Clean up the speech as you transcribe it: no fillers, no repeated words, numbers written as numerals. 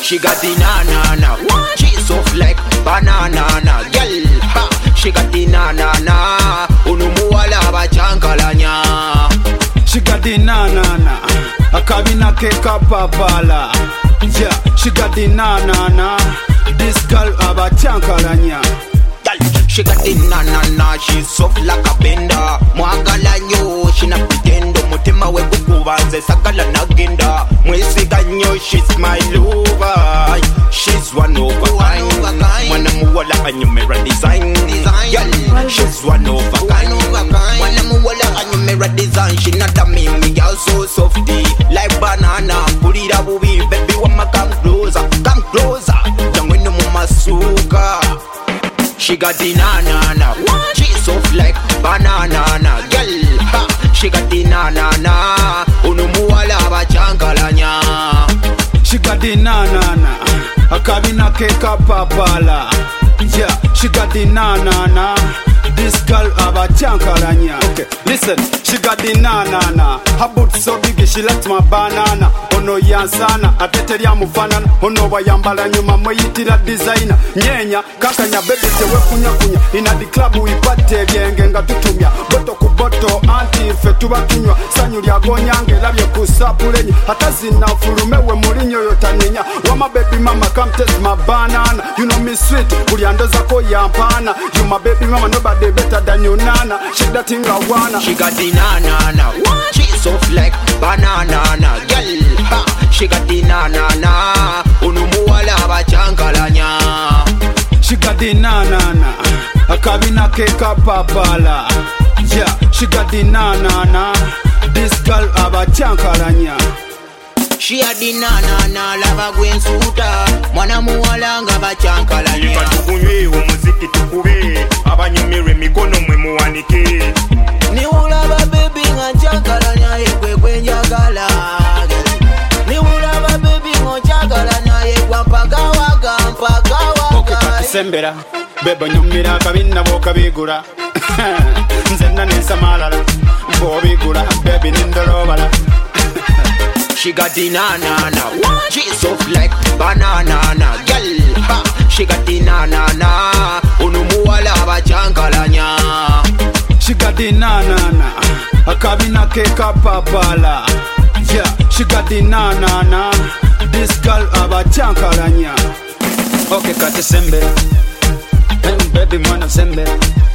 She got the na-na-na. She soft like banana, girl. Ha. She got the na-na-na. Unumuwala bachankalanya. She got the na-na-na. Akabina keka papala. Yeah, she got the na-na-na. This girl abachankalanya. She got the na-na-na. She's soft like a bender. Mwagalanyo, she na pretendo. Mutima we kukubanze sakala naginda. Mwesi ganyo, she's my lover. She's one of a kind. Mwana muwala anyumera design. Girl, she's one of a kind. Mwana muwala anyumera design. She not a mimi, girl so softy. Like banana, put it up with me. Baby, wanna come closer. Come closer. Jangwini mumasuka. She got the na-na-na. She soft like banana, girl. Ha. She got the na-na-na. Unumuwala bachankalanya. She got the na-na-na. Akabina keka papala. Yeah, she got the na-na-na. This girl abachankalanya. Okay, listen, she got the na-na-na. Her boots so big, she likes my banana. Ono yansana, atete lya mufanana. Ono wayambala nyuma mweyitira designer. Nyenya, kakanya baby tewe kunya. Ina di club uipate byenge nga tutumya. Boto ku boto, anti fe tuba tunywa. Sanyu lya gonyange, labye kusapulenyi. Hata zina furumewe mulinyo yotaninya. Wama baby mama, come taste my banana. You know me sweet, uliandoza ko yampana. You my baby mama, nobody better than you nana. Shake that thing I wanna. She got the na-na-na. She soft like banana, girl. Ha. She got the na-na-na. Unumuwala bachankalanya. She got the na-na-na. Akabina keka papala. Yeah, she got the na-na-na. This girl abachankalanya. She had the na-na-na. Lava gwen suta. Mwana muwala nga bachankalanya. Ifa tukunywe umuziki tukube. Abanyumire mikono mwe muwanike. Ni ulaba baby nga chankalanya. Ekwe kwenjagala. Ni ulaba baby nga chankalanya. Ekwa mpaka waka. Okay, katusembera. Beba nyumira kabina boka bigura. Nzenna nesa malala. Bo bigura. Baby nindolobala. She got the na-na-na. She soft like banana, girl. Ha. She got the na-na-na. Unumuwala bachankalanya. She got the na-na-na. Akabina keka papala. Yeah, she got the na-na-na. This girl abachankalanya. Okay, katusembera. Baby mwana sembera.